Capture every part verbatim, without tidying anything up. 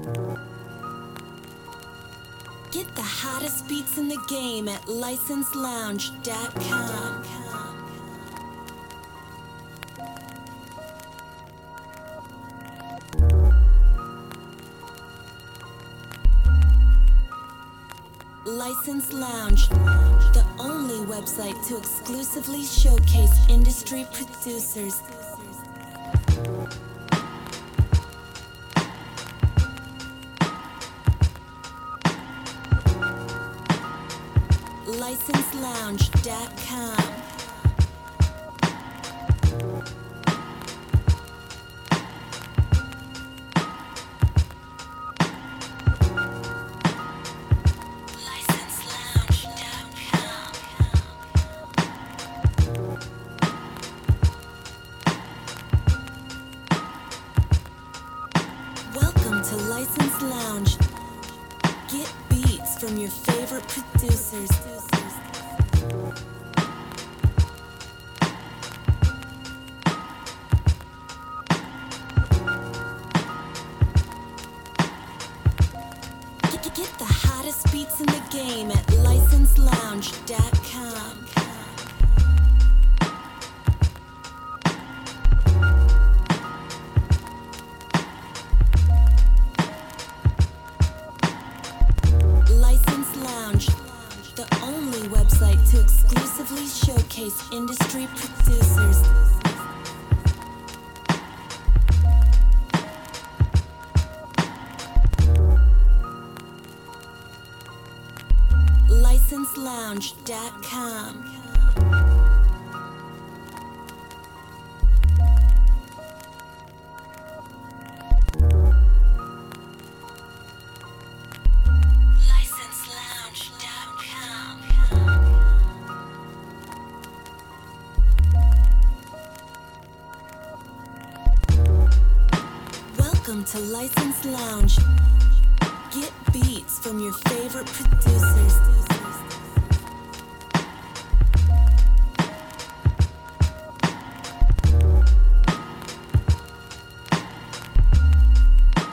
Get the hottest beats in the game at license lounge dot com. License Lounge, the only website to exclusively showcase industry producers. license lounge dot com. Welcome to License Lounge. Get beats from your favorite producers. Get, get the hottest beats in the game at license lounge dot com. License Lounge, the only website to exclusively showcase industry producers. license lounge dot com. Welcome to License Lounge. Get beats from your favorite producers.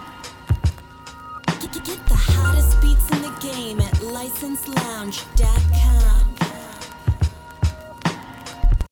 Get, get the hottest beats in the game at license lounge dot com.